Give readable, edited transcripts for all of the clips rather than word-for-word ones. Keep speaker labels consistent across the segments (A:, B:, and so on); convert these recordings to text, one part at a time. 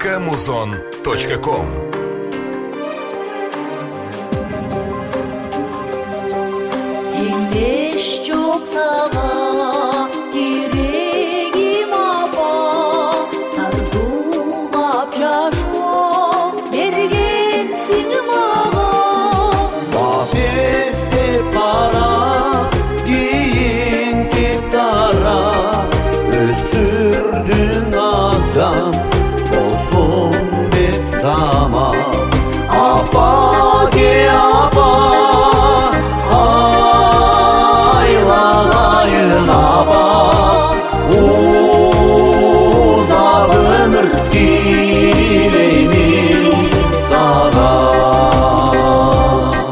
A: muzon.com.
B: Теңдеш жоқ саған керегім апа, тартулап жашап бергенсің маған.
C: Бап естеп қара, кейін кеп тара, өстірдің адам болсын деп сама. Апа ке апа, айланайын апа, ұзақ өмір тілеймін саған.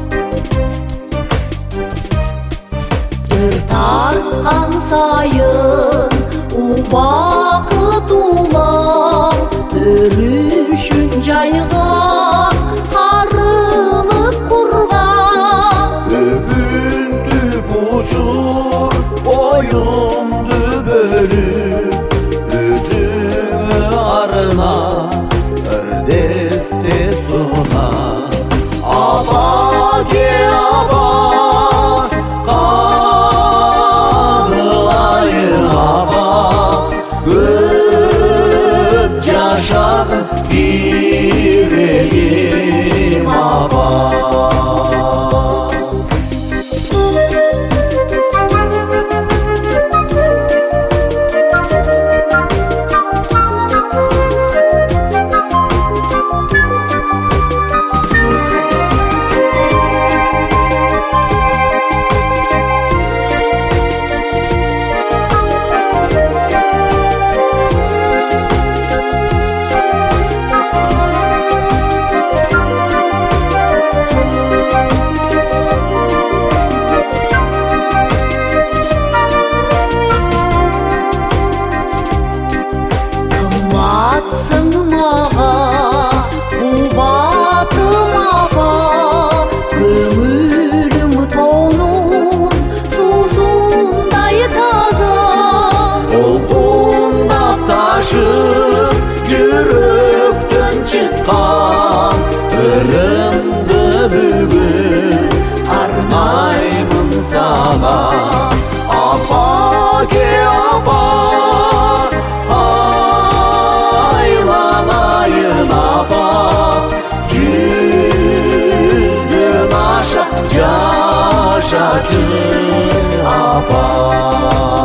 B: Бір тартқан сайын бақыт улам, өрішін жайған қарылық құрған.
C: Бүгін түп ұшыр ойымды бөліп, өзіңі арына үрдесте сұна. Апа ке апа, қағылайын апа, көп жашадым керегім апа.
B: Қымбатсың маған, қуатым апа, көңілім тоның сусындай таза.
C: Толқындап ташып жүректен шыққан үрімді бүгін арнаймын саған. Апа ке апа, айланайын апа, жүздің аша жашашы апа.